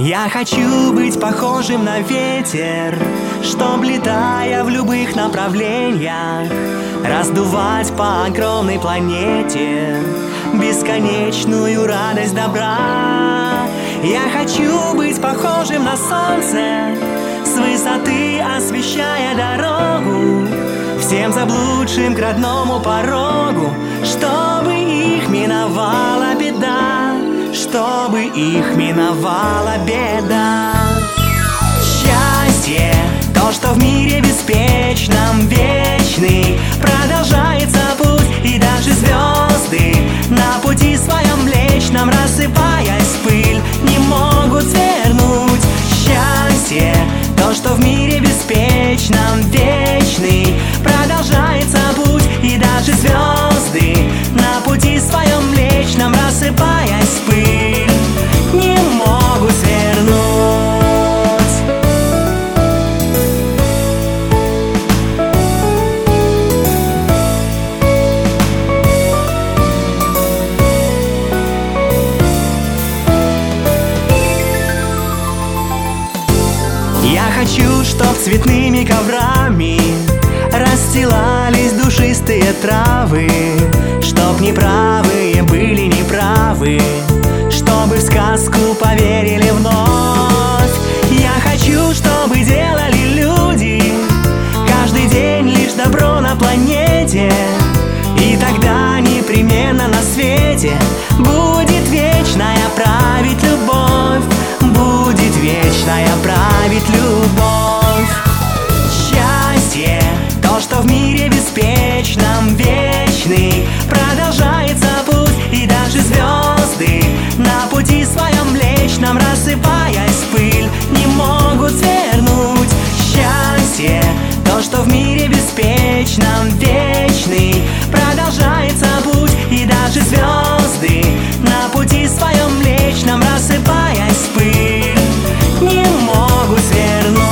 Я хочу быть похожим на ветер, чтоб, летая в любых направлениях, раздувать по огромной планете бесконечную радость добра. Я хочу быть похожим на солнце, с высоты освещая дорогу всем заблудшим к родному порогу, чтобы их миновала беда, чтобы их миновала беда. Счастье, то, что в мире беспечном, вечный, продолжается путь, и даже звезды на пути своем млечном, рассыпаясь в пыль, не могут свернуть. Счастье, то, что в мире беспечном, вечный, продолжается путь, и даже звезды на пути своем млечном, рассыпаясь в пыль, не могут свернуть. Я хочу, чтоб цветными коврами расстилались душистые травы, чтоб неправые были неправы, чтобы в сказку поверили вновь. Я хочу, чтобы делали люди каждый день лишь добро на планете, и тогда непременно на свете будет вечная править любовь, будет вечная править любовь. Счастье, то, что в мире беспечном, вечный, продолжается путь, и даже звезды на пути своем млечном, рассыпаясь в пыль, не могут свернуть. Счастье, то, что в мире беспечном, вечный, продолжается путь, и даже звезды на пути своем млечном, рассыпаясь в пыль, не могут свернуть.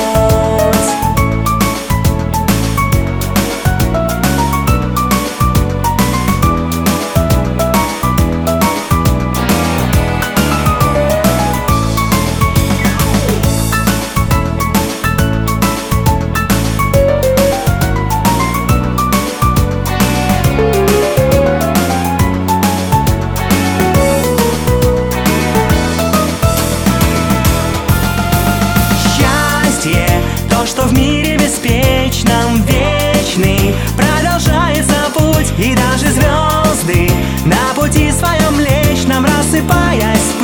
То, что в мире беспечном, вечный, продолжается путь, и даже звезды на пути своем млечном, рассыпаясь